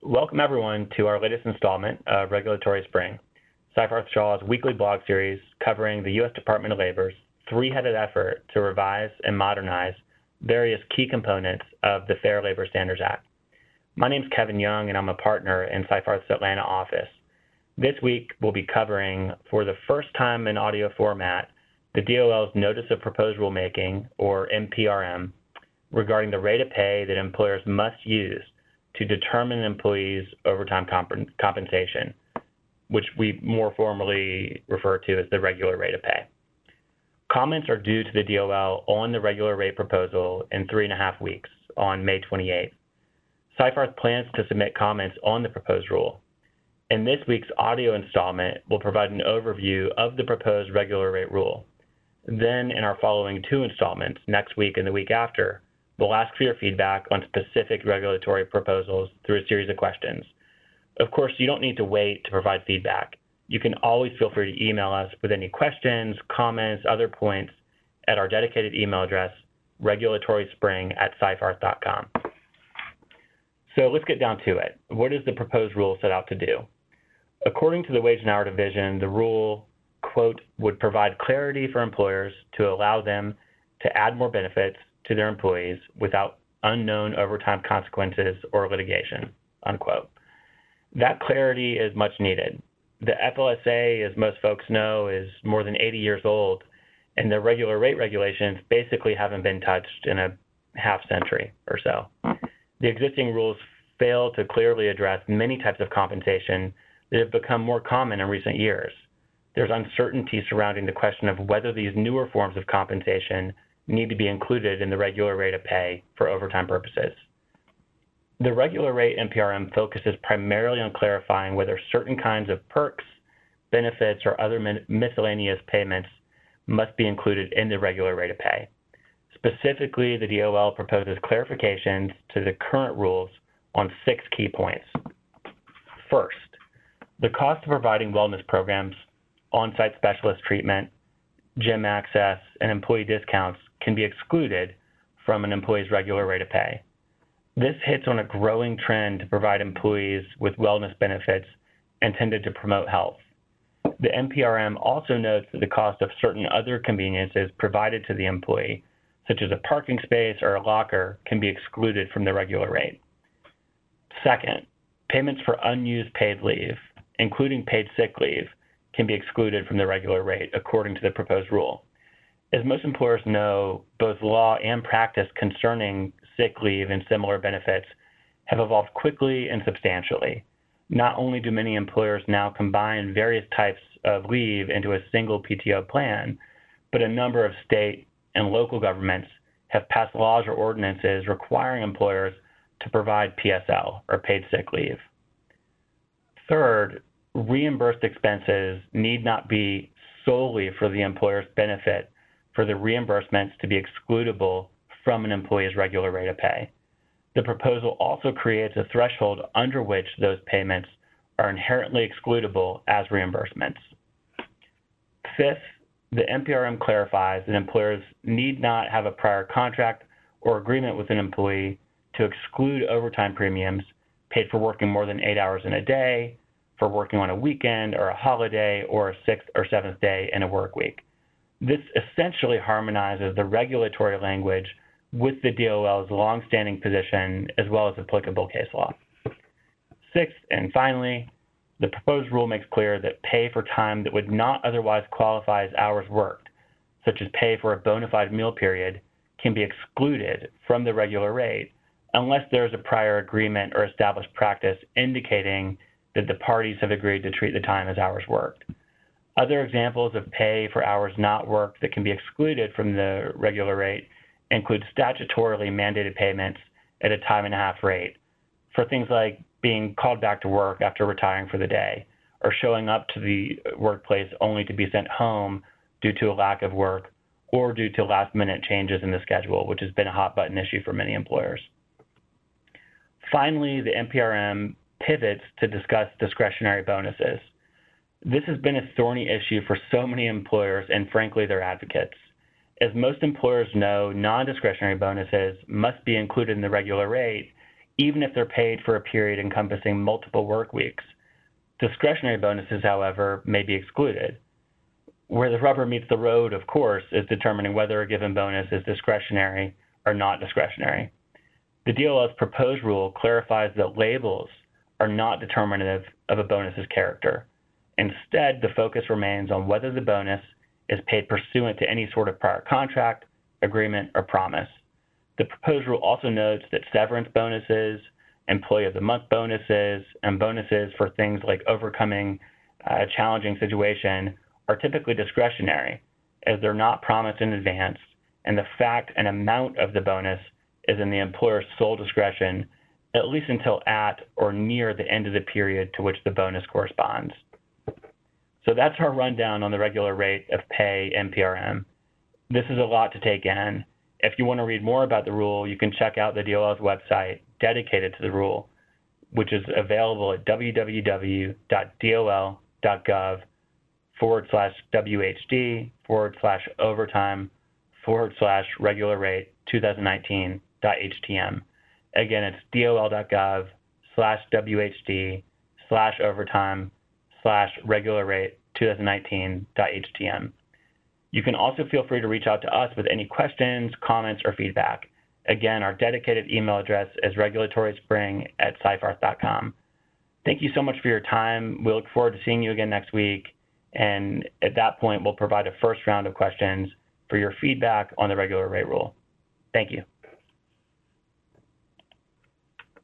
Welcome everyone to our latest installment of Regulatory Spring, Seyfarth Shaw's weekly blog series covering the U.S. Department of Labor's three-headed effort to revise and modernize various key components of the Fair Labor Standards Act. My name is Kevin Young, and I'm a partner in Seyfarth's Atlanta office. This week, we'll be covering, for the first time in audio format, the DOL's Notice of Proposed Rulemaking, or NPRM, regarding the rate of pay that employers must use to determine an employee's overtime compensation, which we more formally refer to as the regular rate of pay. Comments are due to the DOL on the regular rate proposal in 3.5 weeks, on May 28th. Seyfarth plans to submit comments on the proposed rule. In this week's audio installment, we'll provide an overview of the proposed regular rate rule. Then, in our following two installments, next week and the week after, we'll ask for your feedback on specific regulatory proposals through a series of questions. Of course, you don't need to wait to provide feedback. You can always feel free to email us with any questions, comments, other points at our dedicated email address, regulatoryspring@seyfarth.com. So let's get down to it. What does the proposed rule set out to do? According to the Wage and Hour Division, the rule, quote, would provide clarity for employers to allow them to add more benefits to their employees without unknown overtime consequences or litigation, unquote. That clarity is much needed. The FLSA, as most folks know, is more than 80 years old, and the regular rate regulations basically haven't been touched in a half century or so. The existing rules fail to clearly address many types of compensation that have become more common in recent years. There's uncertainty surrounding the question of whether these newer forms of compensation need to be included in the regular rate of pay for overtime purposes. The regular rate NPRM focuses primarily on clarifying whether certain kinds of perks, benefits, or other miscellaneous payments must be included in the regular rate of pay. Specifically, the DOL proposes clarifications to the current rules on 6 key points. First, the cost of providing wellness programs, on-site specialist treatment, gym access, and employee discounts can be excluded from an employee's regular rate of pay. This hits on a growing trend to provide employees with wellness benefits intended to promote health. The NPRM also notes that the cost of certain other conveniences provided to the employee, such as a parking space or a locker, can be excluded from the regular rate. Second, payments for unused paid leave, including paid sick leave, can be excluded from the regular rate according to the proposed rule. As most employers know, both law and practice concerning sick leave and similar benefits have evolved quickly and substantially. Not only do many employers now combine various types of leave into a single PTO plan, but a number of state and local governments have passed laws or ordinances requiring employers to provide PSL, or paid sick leave. Third, reimbursed expenses need not be solely for the employer's benefit for the reimbursements to be excludable from an employee's regular rate of pay. The proposal also creates a threshold under which those payments are inherently excludable as reimbursements. Fifth, the NPRM clarifies that employers need not have a prior contract or agreement with an employee to exclude overtime premiums paid for working more than 8 hours in a day, for working on a weekend or a holiday, or a 6th or 7th day in a work week. This essentially harmonizes the regulatory language with the DOL's longstanding position as well as applicable case law. Sixth, and finally, the proposed rule makes clear that pay for time that would not otherwise qualify as hours worked, such as pay for a bona fide meal period, can be excluded from the regular rate unless there is a prior agreement or established practice indicating that the parties have agreed to treat the time as hours worked. Other examples of pay for hours not worked that can be excluded from the regular rate include statutorily mandated payments at a time-and-a-half rate for things like being called back to work after retiring for the day, or showing up to the workplace only to be sent home due to a lack of work, or due to last-minute changes in the schedule, which has been a hot-button issue for many employers. Finally, the NPRM pivots to discuss discretionary bonuses. This has been a thorny issue for so many employers and, frankly, their advocates. As most employers know, non-discretionary bonuses must be included in the regular rate, even if they're paid for a period encompassing multiple work weeks. Discretionary bonuses, however, may be excluded. Where the rubber meets the road, of course, is determining whether a given bonus is discretionary or not discretionary. The DOL's proposed rule clarifies that labels are not determinative of a bonus's character. Instead, the focus remains on whether the bonus is paid pursuant to any sort of prior contract, agreement, or promise. The proposed rule also notes that severance bonuses, employee of the month bonuses, and bonuses for things like overcoming a challenging situation are typically discretionary, as they're not promised in advance, and the fact and amount of the bonus is in the employer's sole discretion, at least until at or near the end of the period to which the bonus corresponds. So that's our rundown on the regular rate of pay NPRM. This is a lot to take in. If you want to read more about the rule, you can check out the DOL's website dedicated to the rule, which is available at www.dol.gov/WHD/overtime/regular rate 2019.htm. Again, it's dol.gov/WHD/overtime/regular rate 2019.htm. You can also feel free to reach out to us with any questions, comments, or feedback. Again, our dedicated email address is regulatoryspring@seyfarth.com. Thank you so much for your time. We look forward to seeing you again next week. And at that point, we'll provide a first round of questions for your feedback on the regular rate rule. Thank you.